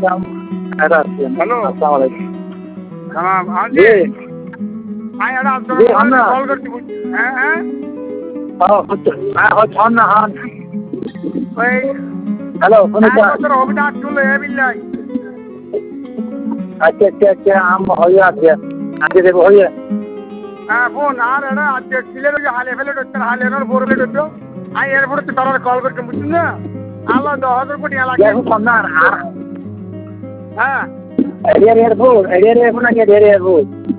hello अस्सलाम वालेकुम हाँ हाँ जी जी हाँ यार आप जी हम ना कॉल करती हैं हैं হন না হন ওই হ্যালো এক শুনেছেন বছর হবে না চলে বিল্লাই আচ্ছা আচ্ছা আচ্ছা আম হয়ে আছে আজকে দেবো হয়ে হ্যাঁ ফোন আর এটা আজকে কিলের ওই হালে ফেলে ঢুকতেন হালে এনার বোর ফেলে ঢুকতো আমি এরপরে তো তারা কল করতে বুঝছেন না আল্লাহ 10,000 কোটি লাগে দেখো সন্ধান হ্যাঁ এরিয়ার এয়ারপোর্ট না কি এরিয়ার এয়ারপোর্ট